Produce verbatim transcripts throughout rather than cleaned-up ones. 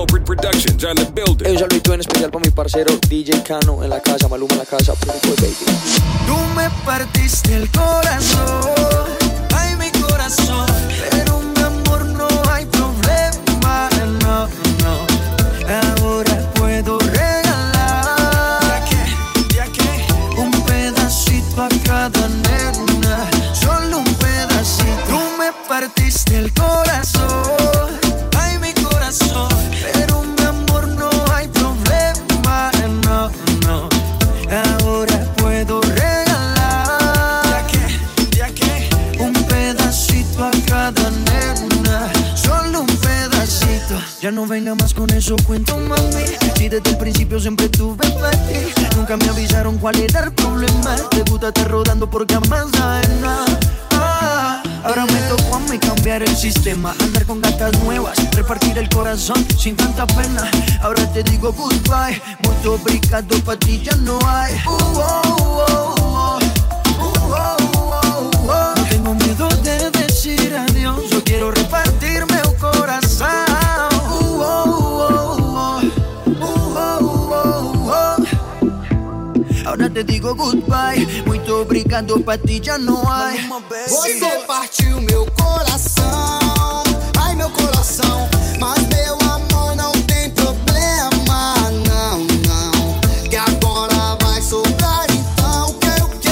Evo Productions on the building. Hey, un saludito en especial para mi parcero D J Cano en la casa, Maluma en la casa, Pretty Boy Baby. Tú me partiste el corazón, ay mi corazón, pero mi amor no hay problema, no, no. Ahora puedo regalar ¿Ya qué? Un pedacito a cada nena, solo un pedacito. Tú me partiste el corazón, ay mi corazón, pero mi amor no hay problema, no, no. Ahora puedo regalar ¿Ya qué? ¿Ya qué? Un pedacito a cada nena, solo un pedacito. Ya no venga más con eso, cuento mami. Si desde el principio siempre tuve para ti, nunca me avisaron cuál era el problema. Te gusta estar rodando porque jamás sabes nada. Ah, ahora me tocó a mí cambiar el sistema, andar con gatas nuevas, repartir el corazón sin tanta pena. Ahora te digo goodbye, mucho obrigado, pa' ti ya no hay. Uh, oh, oh, oh. Uh, oh, oh, oh. No tengo miedo de decir adiós, yo quiero repartirme un corazón. Uh, oh, oh, oh. Uh, oh, oh, oh. Ahora te digo goodbye, muito obrigado, pra ti já não há. Você partiu meu coração, ai meu coração, mas meu amor não tem problema, não, não, que agora vai sobrar, então quero o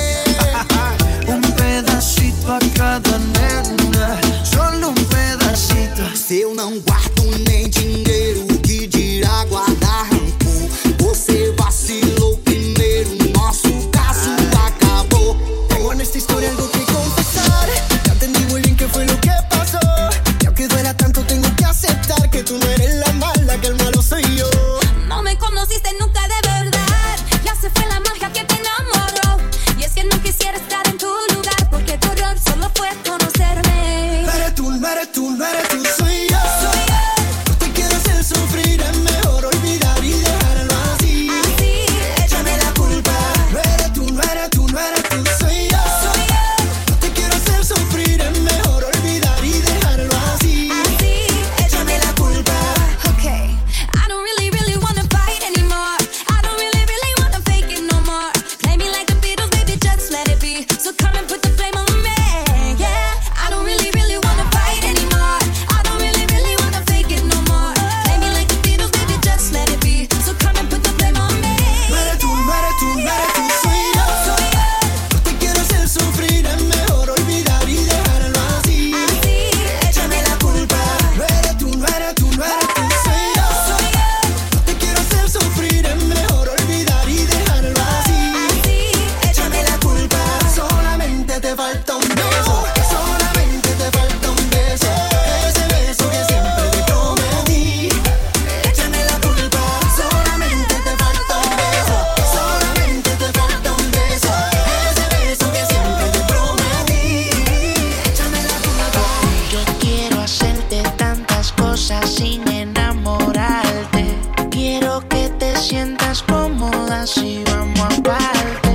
quê? Um pedacito a cada nena, solo um pedacito. Se eu não guardo nem dinheiro, que dirá guardar rancor? Você vacilou primeiro, nosso caso acabou. Tengo nesta historia algo que confesar, ya entendí muy bien qué fue lo que pasó. Y aunque duela tanto tengo que aceptar que tú no eres la mala, que el malo soy yo. No me conociste nunca de verdad, ya se fue la magia que te enamoró. Y es que no quisiera estar en tu lugar, porque tu error solo fue conocerme. No eres tú, no eres tú, no eres tú, soy yo. Soy yo. No te quiero hacer sufrir, es mejor olvidar y dejarlo así. Así, Échame la culpa. No eres tú, no eres tú, no eres tú, soy yo. soy yo. No te quiero hacer sufrir, es mejor olvidar y dejarlo así. Así, Échame la culpa. okay. I don't really, really wanna fight anymore. I don't really, really wanna fake it no more. Play me like the Beatles, baby, just let it be. So come and put the blame on me, yeah. I don't really, really wanna fight anymore. I don't really, really wanna fake it no more. Play me like the Beatles, baby, just let it be. So come and put the blame on me. No eres tú, no eres tú, no eres tú, soy yo. Soy yo. No te quiero hacer sufrir, es mejor olvidar y dejarlo así. Así, Échame la culpa. No eres tú, no eres tú, no eres tú, soy yo. soy yo. No te quiero hacer sufrir, es mejor olvidar y dejarlo así. Así, Échame la culpa. Solamente te falta un beso. Solamente te falta un beso. Ese beso que siempre te prometí. Échame la culpa. Solamente te falta un beso. Solamente te falta un beso. Ese beso que siempre te prometí. Échame la culpa. Yo quiero hacerte tantas cosas sin enamorarte. Quiero que te sientas cómoda si vamos aparte.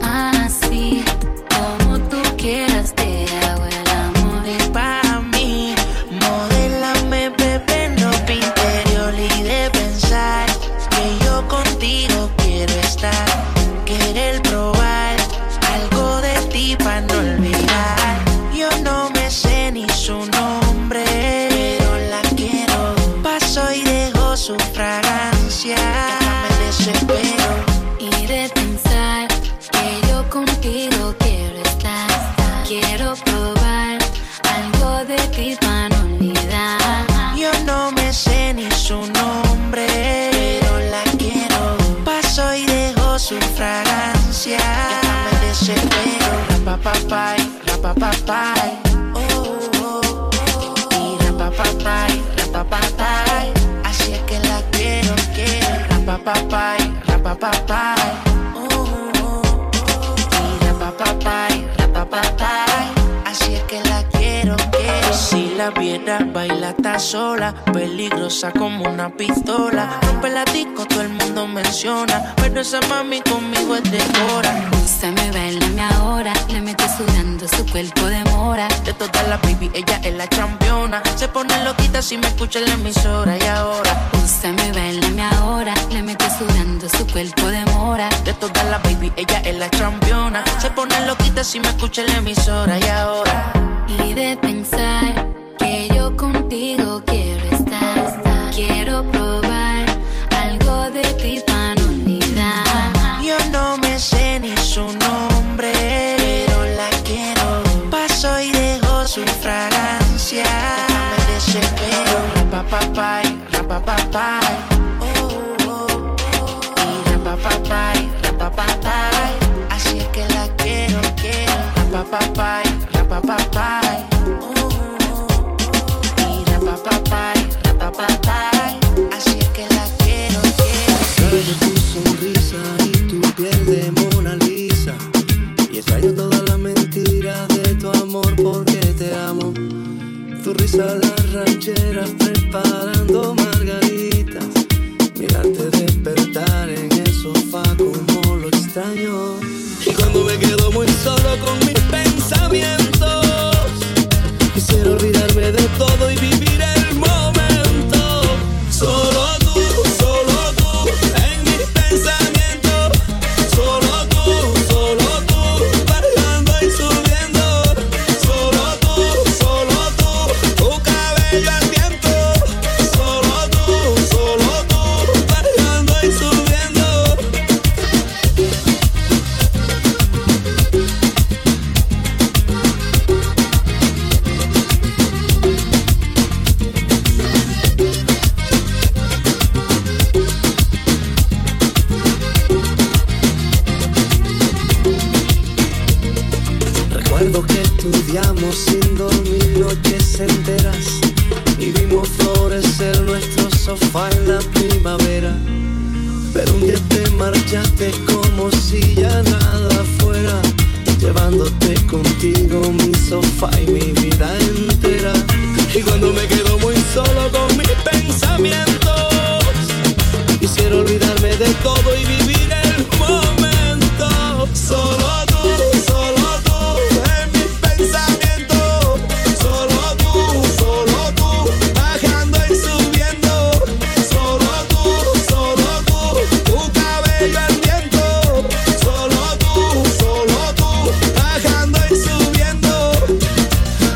así, como tú quieras te hago el amor. Y para mí, modélame, bebé, no interior y de pensar que yo contigo quiero estar. Querer probar algo de ti para no olvidar. Yo no me sé ni su nombre, pero la quiero. Paso y dejo su fragancia. Me desespero. Y de pensar que yo contigo quiero estar. Quiero probar algo de ti para no olvidar. Yo no me sé ni su nombre, pero la quiero. Paso y dejo su fragancia. Me desespero. Rapapapay, rapapapay. Oh, oh, oh. Y rapapapay, rapapapay. Así es que la quiero, quiero. Rapapapay, rapapapay. Oh, oh, oh. Y rapapapay, rapapapay. Así es que la quiero, quiero. Si la viera baila tan una sola, peligrosa como una pistola. Rompe la disco, todo el mundo menciona, pero esa mami conmigo es de hora. Úsame, bailame ahora, le mete sudando su cuerpo de mora. De todas las baby, ella es la championa. Se pone loquita si me escucha en la emisora. Y ahora, úsame, bailame ahora, le mete sudando su cuerpo de mora. de todas las baby, ella es la championa. Se pone loquita si me escucha en la emisora. Y ahora, Y de pensar que yo contigo quiero estar, quiero probar algo de ti para no olvidar. yo no me sé ni su nombre, pero la quiero. Paso y dejo su fragancia. Déjame desespero. Rapapapay, rapapapay. Oh, oh, oh. Y rapapapay, rapapapay. Así es que la quiero, quiero. Rapapapay, rapapapay. Oh, oh, oh. Y rapapapay, rapapapay. Así es que la quiero, quiero. Sabes de tu sonrisa y tu piel de Mona Lisa. Y extraño todas las mentiras de tu amor porque te amo. Tu risa, las rancheras preparando margaritas. Mirarte despertar en el sofá como lo extraño. Y cuando me quedo muy solo con mis pensamientos, quisiera olvidarme de todo y vivir el momento. Solo tú, solo tú, en mis pensamientos. Solo tú, solo tú, bajando y subiendo. Solo tú, solo tú, tu cabello al viento. Solo tú, solo tú, bajando y subiendo. Recuerdo que estudiamos sin dormir noches enteras y vimos florecer nuestro sofá en la primavera. Pero un día te marchaste como si ya nada fuera, llevándote contigo mi sofá y mi vida entera. Y cuando me quedo muy solo con mis pensamientos, quisiera olvidarme de todo y vivir el momento. Solo tú, solo tú, en mis pensamientos. Solo tú, solo tú, bajando y subiendo. Solo tú, solo tú, tu cabello al viento. Solo tú, solo tú, bajando y subiendo.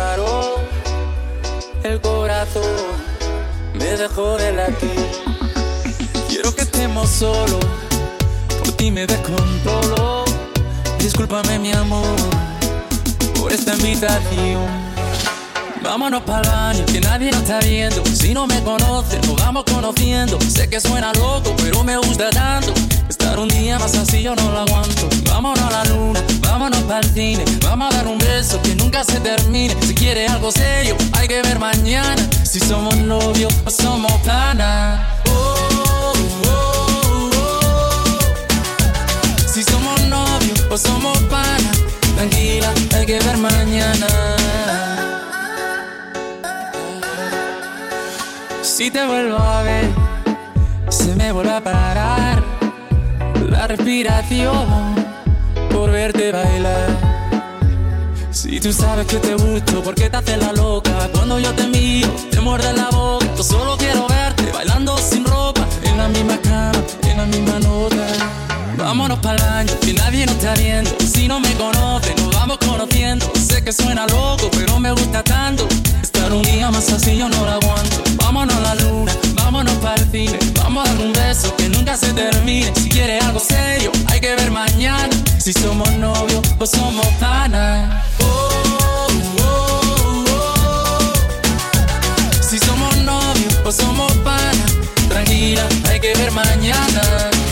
paró el corazón, me dejó de latir. Quiero que estemos solos, por ti me descontrolo. Discúlpame mi amor por esta invitación. Vámonos pa'l baño, que nadie nos está viendo. Si no me conoces, nos vamos conociendo. Sé que suena loco, pero me gusta tanto. Estar un día más así yo no lo aguanto. Vámonos a la luna, vámonos pa'l cine. Vamos a dar un beso que nunca se termine. Si quieres algo serio, hay que ver mañana. Si somos novios o somos panas. Oh, oh, oh, oh. Si somos novios o somos panas. Tranquila, hay que ver mañana. Si te vuelvo a ver, se me vuelve a parar la respiración por verte bailar. Si tú sabes que te gusto, ¿por qué te haces la loca? Cuando yo te miro, te muerde la boca. Yo solo quiero verte bailando sin ropa, en la misma cama, en la misma nota. Vámonos pa'l baño, que nadie nos está viendo. Si no me conoces, nos vamos conociendo. Sé que suena loco, pero me gusta tanto. Estar un día más así yo no lo aguanto. Vámonos a la luna, vámonos pa'l cine. Vamos a dar un beso que nunca se termine. Si quieres algo serio, hay que ver mañana. Si somos novios o somos panas. Oh, oh, oh, oh. Si somos novios o somos panas. Tranquila, hay que ver mañana.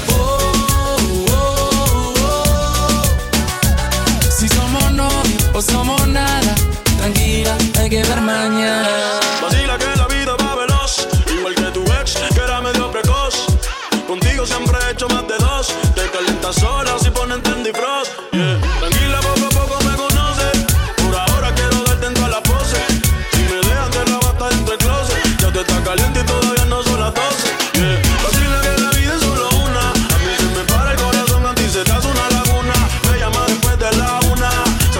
O somos nada, tranquila, hay que ver mañana. Vacila que la vida va veloz, igual que tu ex, que era medio precoz. Contigo siempre he hecho más de dos. Te calientas sola si ponen Trendy Frost. Yeah. Tranquila, poco a poco me conoces. Por ahora quiero darte en todas las poses. Si me dejas te la vas a estar entre el closet. Ya te está caliente y todavía no son las doce. Yeah. Vacila que la vida es solo una. A mí se me para el corazón, a ti se te hace una laguna. Me llama después de la una.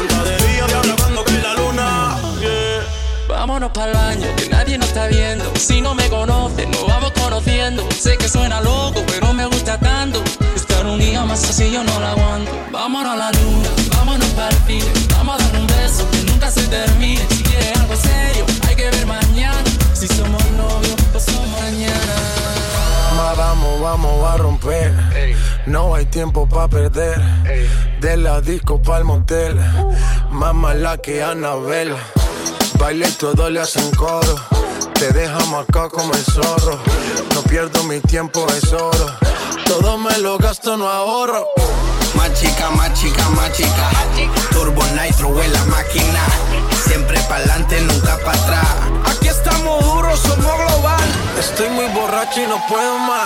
Vámonos pa'l baño, que nadie nos está viendo. Si no me conoces, nos vamos conociendo. Sé que suena loco, pero me gusta tanto. Estar un día más así yo no lo aguanto. Vámonos a la luna, vámonos pa'l cine. Vamos a dar un beso que nunca se termine. Si quieres algo serio, hay que ver mañana. Si somos novios o somos mañana. Ma, vamos, vamos a romper. Ey. No hay tiempo pa' perder. Ey. De la disco pa'l motel. uh. Más mala que Anabel. Baile todo le hacen coro. Te deja marcado como el zorro. No pierdo mi tiempo, es oro. Todo me lo gasto, no ahorro. Más chica, más chica, más chica. Turbo Nitro en la máquina. Siempre pa'lante, nunca pa' atrás. Aquí estamos duros, somos global. Estoy muy borracho y no puedo más.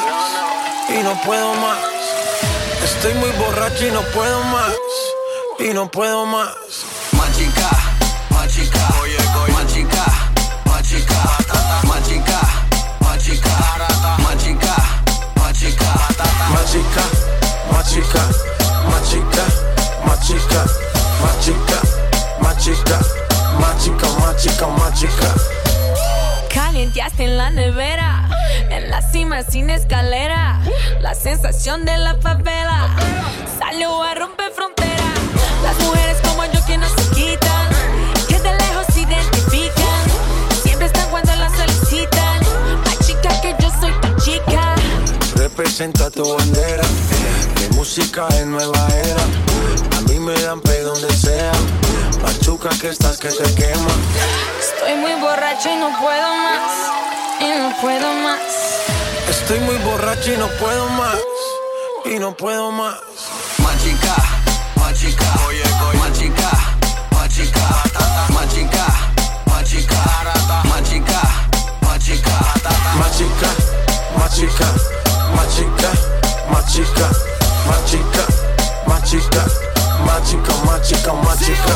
Y no puedo más. Estoy muy borracho y no puedo más. Y no puedo más. Más chica, más chica. Oye, oye. Más chica, más chica. Más chica, más chica. Más chica, más chica. Más chica, más chica. Más chica, más chica. Más chica, más chica. Más chica, más chica, más chica. Calienteaste en la nevera, en la cima sin escalera. La sensación de la favela salió a romper frontera. Las mujeres como yo que no se quitan, que de lejos se identifican. Siempre están cuando las solicitan. Ay, chica, que yo soy tu chica. Representa tu bandera. Mi música es nueva era. A mí me dan pe donde sea. Machuca que estás que te quema. Estoy muy borracho y no puedo más. Y no puedo más. Estoy muy borracho y no puedo más. Y no puedo más. Más chica, más chica. Oye, oye. Más chica, más chica. Más chica, más chica. Más chica, más chica. Más chica, más chica. Más chica, más chica. Más chica, más chica. Más chica, más chica, más chica.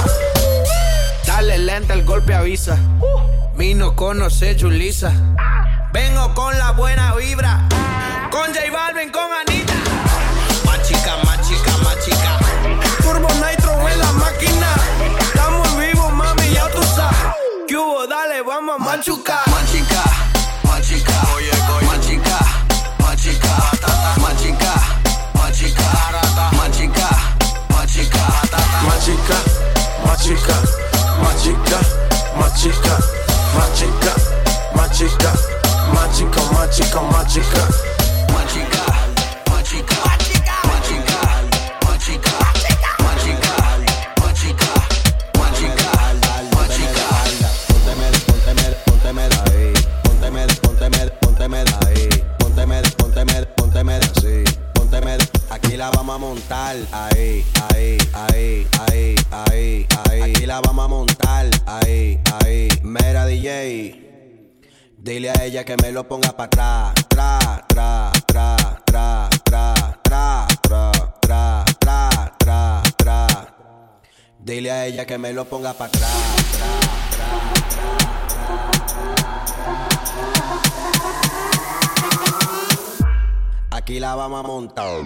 Dale lenta, el golpe avisa. Vino conoce Julissa. Vengo con la buena vibra. Con J Balvin, con Anita. Más chica, más chica, más chica. Turbo Nitro en la máquina. Estamos vivos, mami, ya tú sabes. ¿Qué hubo? Dale, vamos a machucar. Más chica, más chica. Oye, oye. Más chica, más chica. Más chica, más chica. Más chica, más chica. Más chica, más chica. Más chica, más chica, más chica, más chica, más chica, más chica. Más chica, más chica, más chica, más chica, más chica, más chica, más chica, más chica, más chica. Pónteme, pónteme, pónteme ahí. Pónteme, pónteme, pónteme ahí. Pónteme, pónteme, pónteme así. Pónteme, aquí la vamos a montar. Ahí, ahí, ahí, ahí, ahí, ahí. Aquí la vamos a montar. Ahí, ahí. Mera D J. Dile a ella que me lo ponga pa' atrás, tra, tra, tra, tra, tra, tra, tra, tra, tra, tra, tra. Dile a ella que me lo ponga pa' atrás, tra, tra, tra. Aquí la vamos a montar.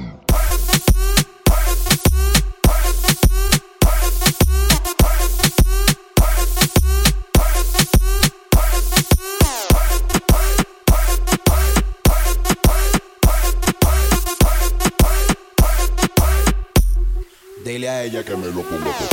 Dile a ella que me lo ponga por.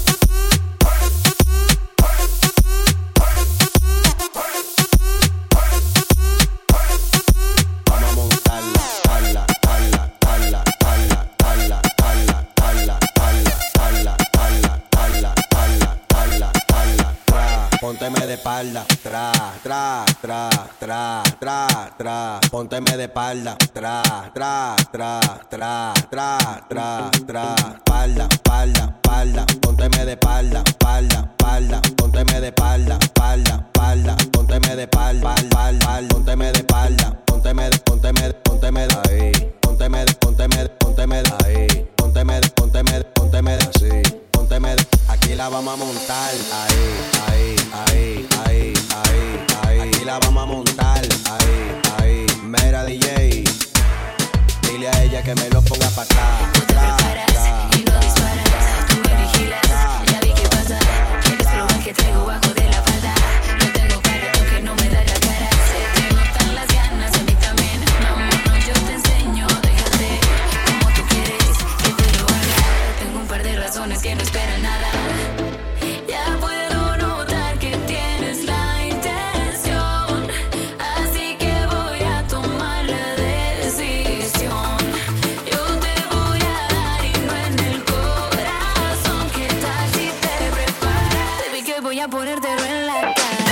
Vamos a montarla, ala, ala, ala, ala, ala, ala, ala, ala, ala, ala, ala, ala, ala, tra. Pónteme de espalda, tra, tra, tra, tra, tra, tra. Pónteme de espalda, tra, tra, tra, tra, tra, tra, tra. Espalda, espalda, espalda. Pónteme de espalda, espalda, espalda. Pónteme de espalda, espalda, espalda. Pónteme de espalda, espalda, espalda. Pónteme de espalda, pónteme, pónteme, pónteme de ahí. Pónteme, pónteme, pónteme de ahí. Pónteme, pónteme, pónteme de así. Pónteme, aquí la vamos a montar. Ahí, ahí, ahí, ahí, ahí, ahí. Aquí la vamos a montar. Ahí, ahí. Mera D J. Dile a ella que me lo ponga pa' atrás. Tú te preparas y no disparas. Tú me vigilas, ya vi qué pasa. Quieres probar que traigo bajo de la falda. No tengo cara, aunque no me da la cara. Se te notan las ganas, a mí también. Vámonos, yo te enseño. Déjate como tú quieres que te lo haga. Tengo un par de razones que no esperan nada. Ya puedo notar que tienes la intención. Así que voy a tomar la decisión. Yo te voy a dar y no en el corazón. ¿Qué tal si te preparas? Baby, que voy a ponértelo en la cara.